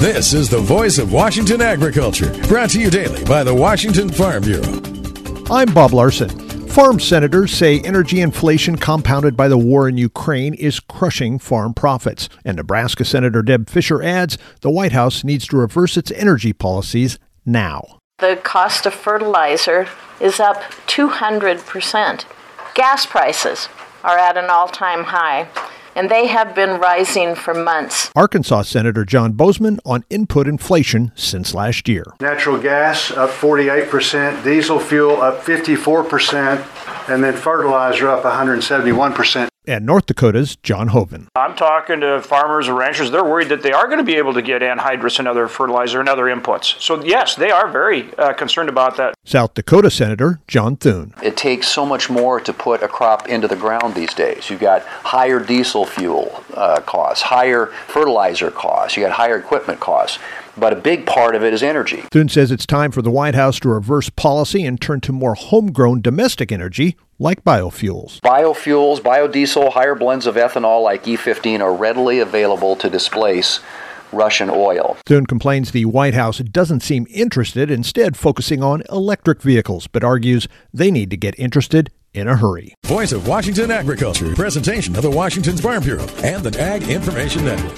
This is the voice of Washington agriculture, brought to you daily by the Washington Farm Bureau. I'm Bob Larson. Farm senators say energy inflation compounded by the war in Ukraine is crushing farm profits. And Nebraska Senator Deb Fischer adds the White House needs to reverse its energy policies now. The cost of fertilizer is up 200%. Gas prices are at an all-time high, and they have been rising for months. Arkansas Senator John Bozeman on input inflation since last year. Natural gas up 48%, diesel fuel up 54%, and then fertilizer up 171%. And North Dakota's John Hoven. I'm talking to farmers and ranchers. They're worried that they are going to be able to get anhydrous and other fertilizer and other inputs. So yes, they are very concerned about that. South Dakota Senator John Thune. It takes so much more to put a crop into the ground these days. You've got higher diesel fuel costs, higher fertilizer costs, you got higher equipment costs. But a big part of it is energy. Thune says it's time for the White House to reverse policy and turn to more homegrown domestic energy like biofuels. Biofuels, biodiesel, higher blends of ethanol like E15 are readily available to displace Russian oil. Thune complains the White House doesn't seem interested, instead focusing on electric vehicles, but argues they need to get interested in a hurry. Voice of Washington agriculture, presentation of the Washington Farm Bureau and the Ag Information Network.